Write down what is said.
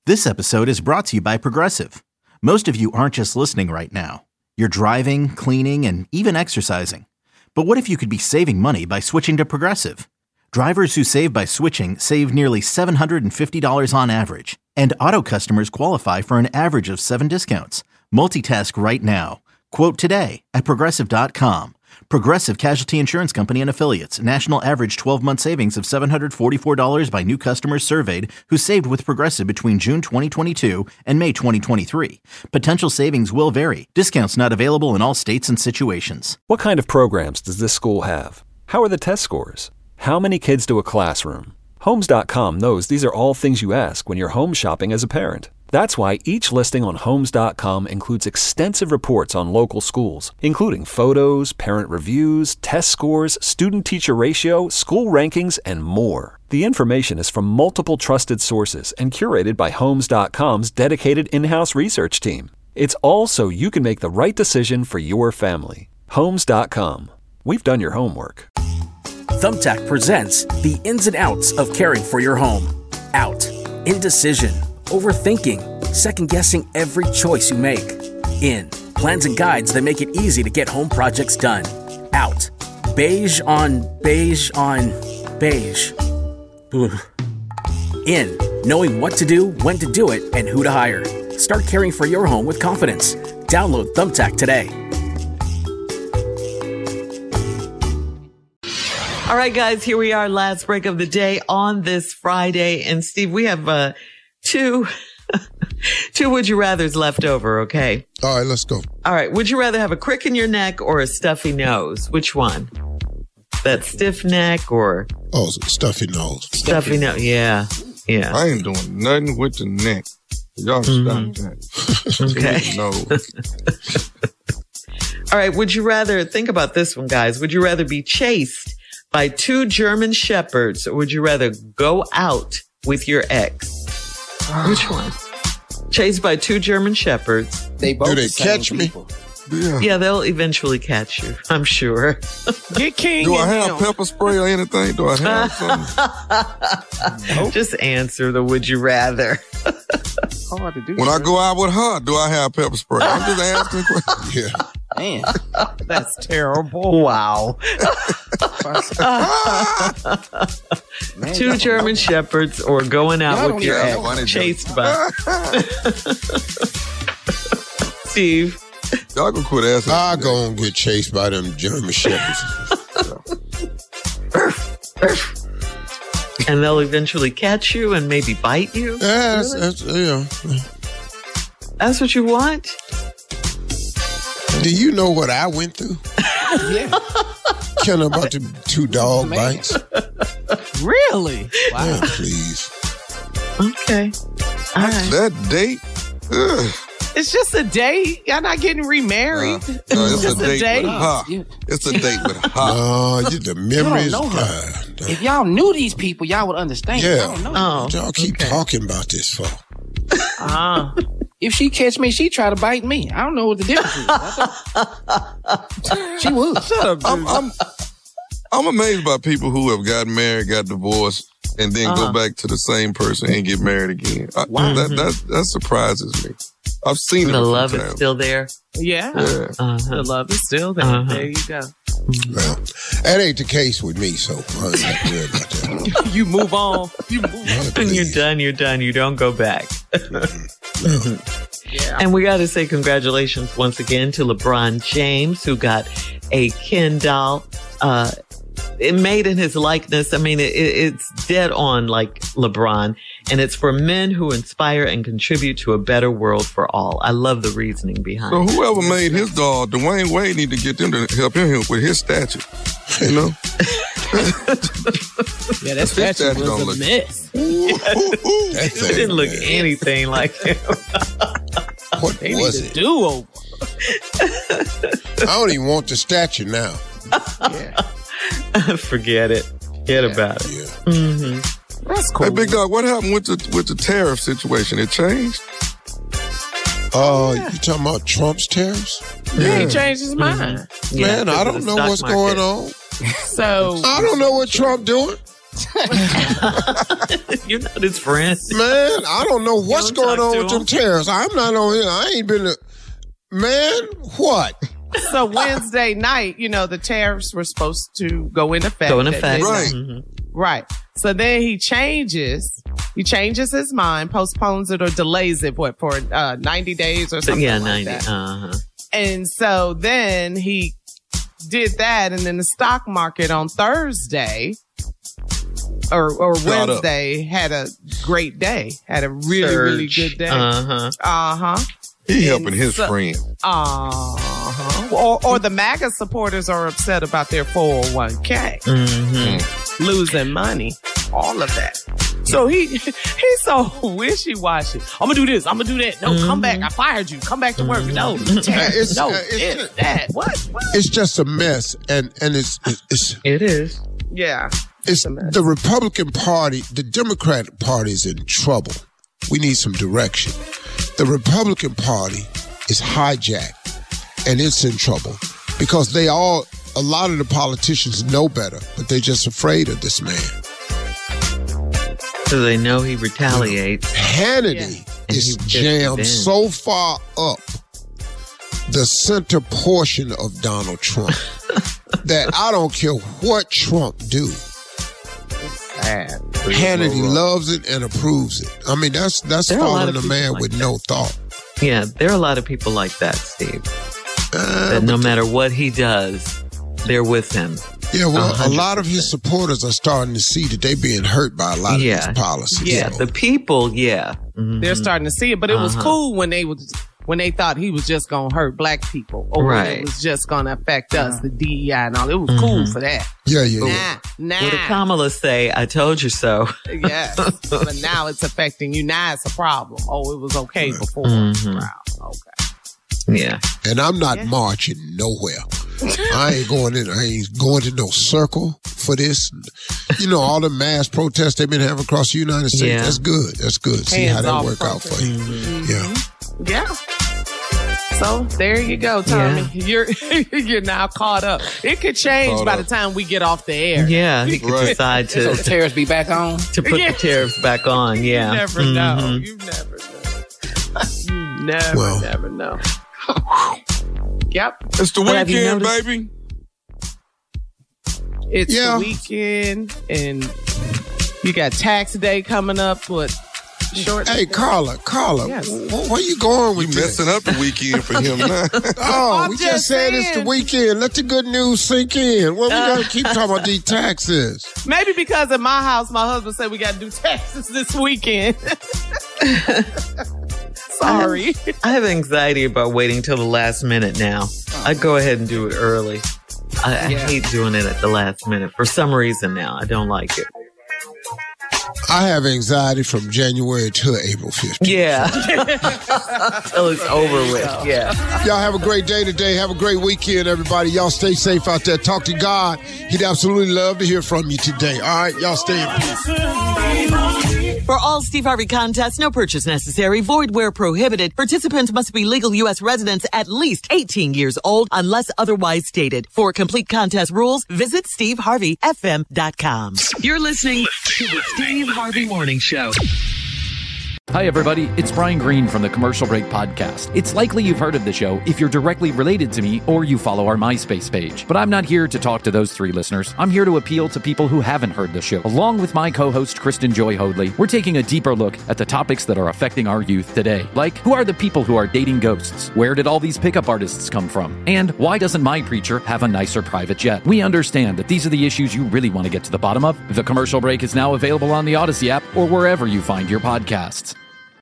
This episode is brought to you by Progressive. Most of you aren't just listening right now. You're driving, cleaning, and even exercising. But what if you could be saving money by switching to Progressive? Drivers who save by switching save nearly $750 on average. And auto customers qualify for an average of 7 discounts. Multitask right now. Quote today at Progressive.com. Progressive Casualty Insurance Company and Affiliates. National average 12-month savings of $744 by new customers surveyed who saved with Progressive between June 2022 and May 2023. Potential savings will vary. Discounts not available in all states and situations. What kind of programs does this school have? How are the test scores? How many kids do a classroom? Homes.com knows these are all things you ask when you're home shopping as a parent. That's why each listing on Homes.com includes extensive reports on local schools, including photos, parent reviews, test scores, student-teacher ratio, school rankings, and more. The information is from multiple trusted sources and curated by Homes.com's dedicated in-house research team. It's all so you can make the right decision for your family. Homes.com. We've done your homework. Thumbtack presents the ins and outs of caring for your home. Out. Indecision. Overthinking, second-guessing every choice you make. In, plans and guides that make it easy to get home projects done. Out, beige on beige on beige. Ugh. In, knowing what to do, when to do it, and who to hire. Start caring for your home with confidence. Download Thumbtack today. All right, guys, here we are, last break of the day on this Friday. And Steve, we have two would you rathers left over, okay? All right, let's go. All right. Would you rather have a crick in your neck or a stuffy nose? Which one? That stiff neck or? Oh, stuffy nose. Stuffy nose. Yeah. Yeah. I ain't doing nothing with the neck. Y'all stop that. Okay. All right. Would you rather, think about this one, guys. Would you rather be chased by 2 German shepherds or would you rather go out with your ex? Which one? Chased by 2 German shepherds. Do they catch me? Yeah, they'll eventually catch you, I'm sure. Get King. Do I have pepper spray or anything? Do I have something? Nope. Just answer the would you rather. Hard to do. When I go out with her, do I have pepper spray? I'm just asking questions. Yeah. Man, that's terrible. Wow. 2 German shepherds or going out with your ex chased by. Steve. Y'all gonna quit asking. I'll go and get chased by them German shepherds. And they'll eventually catch you and maybe bite you? Yeah, really? That's what you want? Do you know what I went through? Yeah. Can't know about the 2 dog bites. Really? Wow. Yeah, please. Okay. All right. That date? Ugh. It's just a date. Y'all not getting remarried. No, it's just a date with her. It's a date with her. No, the memories. You don't know her. If y'all knew these people, y'all would understand. Yeah. Y'all don't know What y'all keep talking about this for? If she catch me, she try to bite me. I don't know what the difference is. She would. Shut up. I'm amazed by people who have gotten married, got divorced, and then go back to the same person and get married again. That surprises me. I've seen the it. The love is still there. Yeah. The love is still there. There you go. Well, that ain't the case with me, so I ain't have to worry about that. You move on. When you're done, you're done. You don't go back. Yeah. And we got to say congratulations once again to LeBron James, who got a Ken doll. It made in his likeness. I mean, it's dead on like LeBron, and it's for men who inspire and contribute to a better world for all. I love the reasoning behind it. So whoever made his doll, Dwayne Wade, need to get them to help him with his statue. You know? Yeah, that statue was a mess. It didn't look anything like him. What They was need a it? do-over. I don't even want the statue now. Yeah. Forget it. Forget about it. Yeah. Mm-hmm. That's cool. Hey, Big Dog, what happened with the tariff situation? It changed? You talking about Trump's tariffs? Yeah. He changed his mind. Yeah, Man, I don't know what's going on. So I don't know what Trump doing. You're not his friend. Man, I don't know what's going on with them tariffs. I'm not on here. I ain't been man, what? So Wednesday night, the tariffs were supposed to go into effect. Right. Right. So then he changes his mind, postpones it or delays it, for 90 days or something like 90. that. And so then he did that, and then the stock market on Thursday or Wednesday had a great day, had a really, really good day. He helping his friend. Or the MAGA supporters are upset about their 401k. Losing money. All of that. So he's so wishy-washy. I'm going to do this. I'm going to do that. No, come back. I fired you. Come back to work. No. That. What? It's just a mess. And it is. Yeah. It's the Republican Party, the Democratic Party is in trouble. We need some direction. The Republican Party is hijacked, and it's in trouble because a lot of the politicians know better, but they're just afraid of this man. So they know he retaliates. Hannity is jammed so far up the center portion of Donald Trump that I don't care what Trump do. Hannity loves it and approves it. I mean, that's following a man with no thought. Yeah, there are a lot of people like that, Steve. That no matter what he does, they're with him. Yeah, well, 100%. A lot of his supporters are starting to see that they're being hurt by a lot of his policies. Yeah, so. The people, they're starting to see it. But it was cool when they thought he was just going to hurt black people. Or when it was just going to affect us, the DEI and all. It was cool for that. Yeah. Nah. What did Kamala say? I told you so. Yes. But now it's affecting you. Now it's a problem. Oh, it was okay before. Okay. Yeah. And I'm not marching nowhere. I ain't going to no circle for this. All the mass protests they've been having across the United States. Yeah. That's good. See how that work out for you. Yeah. So there you go, Tommy. Yeah. You're now caught up. It could change by the time we get off the air. Yeah, he could decide to the tariffs be back on. To put the tariffs back on. Yeah. You never know. You never know. Yep. It's the weekend, baby. It's the weekend, and you got tax day coming up. Hey, Carla, yes. Where you going with you messing up the weekend for him now? We just said it's the weekend. Let the good news sink in. Well, we got to keep talking about these taxes. Maybe because in my house, my husband said we got to do taxes this weekend. Sorry. I have anxiety about waiting till the last minute now. I go ahead and do it early. I hate doing it at the last minute for some reason now. I don't like it. I have anxiety from January to April 15th. Yeah. Till it's over with. Yeah. Y'all have a great day today. Have a great weekend, everybody. Y'all stay safe out there. Talk to God. He'd absolutely love to hear from you today. All right? Y'all stay in peace. For all Steve Harvey contests, no purchase necessary, void where prohibited. Participants must be legal U.S. residents at least 18 years old unless otherwise stated. For complete contest rules, visit SteveHarveyFM.com. You're listening to the Steve Harvey Morning Show. Hi, everybody. It's Brian Green from the Commercial Break Podcast. It's likely you've heard of the show if you're directly related to me or you follow our MySpace page. But I'm not here to talk to those three listeners. I'm here to appeal to people who haven't heard the show. Along with my co-host, Kristen Joy Hoadley, we're taking a deeper look at the topics that are affecting our youth today. Like, who are the people who are dating ghosts? Where did all these pickup artists come from? And why doesn't my preacher have a nicer private jet? We understand that these are the issues you really want to get to the bottom of. The Commercial Break is now available on the Odyssey app or wherever you find your podcasts.